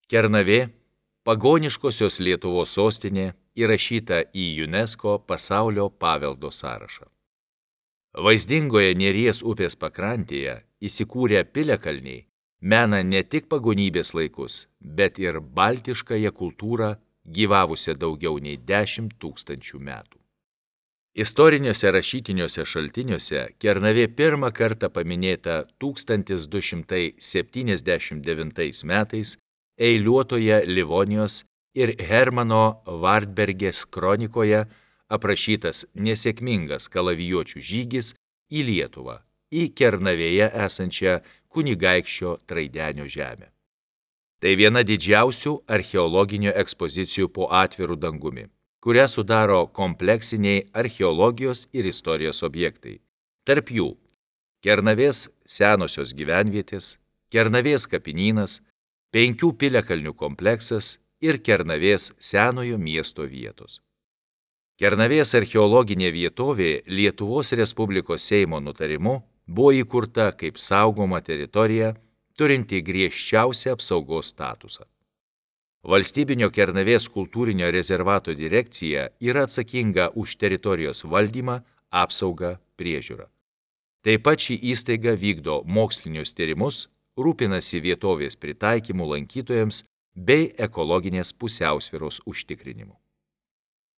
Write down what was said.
Kernavė, pagoniškosios Lietuvos sostinė, įrašyta į UNESCO pasaulio paveldo sąrašą. Vaizdingoje Neries upės pakrantėje įsikūrę piliakalniai mena ne tik pagonybės laikus, bet ir baltiškąją kultūrą gyvavusią daugiau nei 10 000 metų. Istoriniuose rašytiniuose šaltiniuose Kernavė pirmą kartą paminėta 1279 metais eiliuotoje Livonijos ir Hermano Vardbergės kronikoje aprašytas nesėkmingas kalavijuočių žygis į Lietuvą, į Kernavėje esančią kunigaikščio Traidenio žemę. Tai viena didžiausių archeologinių ekspozicijų po atviru dangumi, kurią sudaro kompleksiniai archeologijos ir istorijos objektai. Tarp jų Kernavės senosios gyvenvietės, Kernavės kapinynas, 5 piliakalnių kompleksas ir Kernavės senojo miesto vietos. Kernavės archeologinė vietovė Lietuvos Respublikos Seimo nutarimu buvo įkurta kaip saugoma teritorija, turinti griežčiausią apsaugos statusą. Valstybinio Kernavės kultūrinio rezervato direkcija yra atsakinga už teritorijos valdymą, apsaugą, priežiūrą. Taip pat ši įstaiga vykdo mokslinius tyrimus, rūpinasi vietovės pritaikymu lankytojams bei ekologinės pusiausvyros užtikrinimu.